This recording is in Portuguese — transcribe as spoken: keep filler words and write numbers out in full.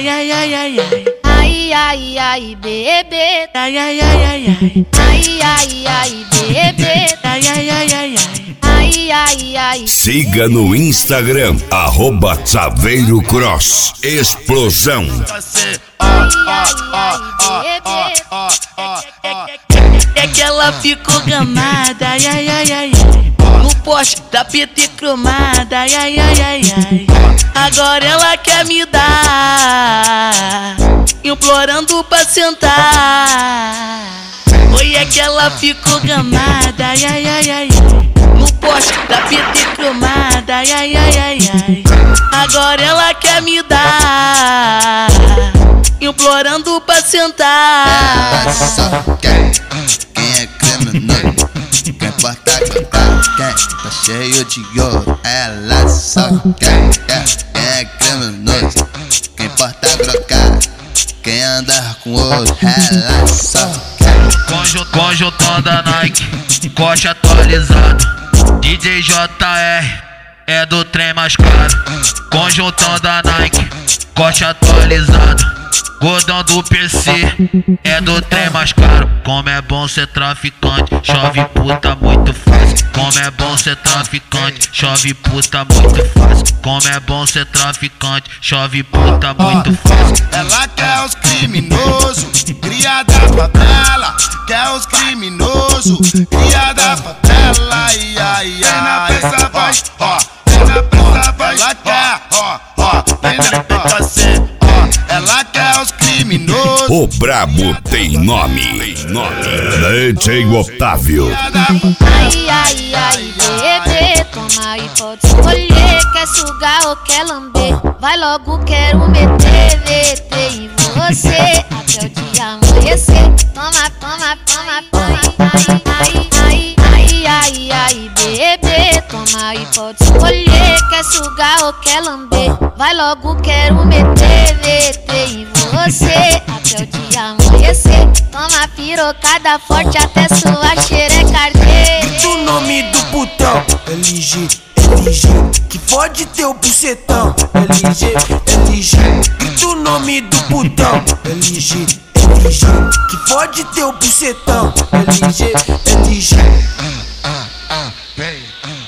Ai, ai, ai, ai, ai. Ai, ai, ai, bebê. Ai, ai, ai, ai, ai. Ai, ai, ai, bebê. Ai, ai, ai, ai, ai. Ai, ai, ai. Siga no Instagram, arroba Saveiro Cross. Explosão. Ai, ai, ai, bebê. É que ela ficou gamada, ai, ai, ai, ai. No poste da P T cromada, ai, ai, ai, ai, ai. Agora ela quer me dar, implorando pra sentar. Oi, é que ela ficou gamada, ai, ai, ai, ai. No poste da P T cromada, ai, ai, ai, ai, ai. Agora ela quer me dar, implorando pra sentar. Ela só quer quem é criminoso, quem porta contar, quem tá cheio de ouro. Ela só quer quem é criminoso, quem porta brocar, quem anda com ouro. Ela só quer Conjuntão da Nike, coxa atualizado. D J J R é do trem mais caro. Conjuntão da Nike, coxa atualizado. Gordão do P C é do trem mais caro. Como é bom ser traficante, chove puta muito fácil. Como é bom ser traficante, chove puta muito fácil. Como é bom ser traficante, chove puta muito fácil. Ela quer os criminosos, cria da favela. Quer os criminosos, cria da favela. Ai, ai, ai. Vem na peça, vai, ó. Vem na peça, vai. Ela quer, ó, ó. Vem na peça, ó. Ela quer os criminosos. O brabo tem nome. Tem nome. D J Otávio. Ai, ai, ai, bebê. Toma e pode escolher. Quer sugar ou quer lamber? Vai logo, quero meter, meter em você até o dia amanhecer. Toma, toma, toma, toma. Ai, ai, ai, ai, ai, bebê. Toma e pode escolher. Quer sugar ou quer lamber? Vai logo, quero meter, meter em você até o dia amanhecer. Toma pirocada forte até sua xereca arder. Grita o nome do putão, L G, L G, que fode teu bucetão, L G, L G. Grita o nome do putão, L G, L G, que fode teu bucetão, L G, L G. Vem.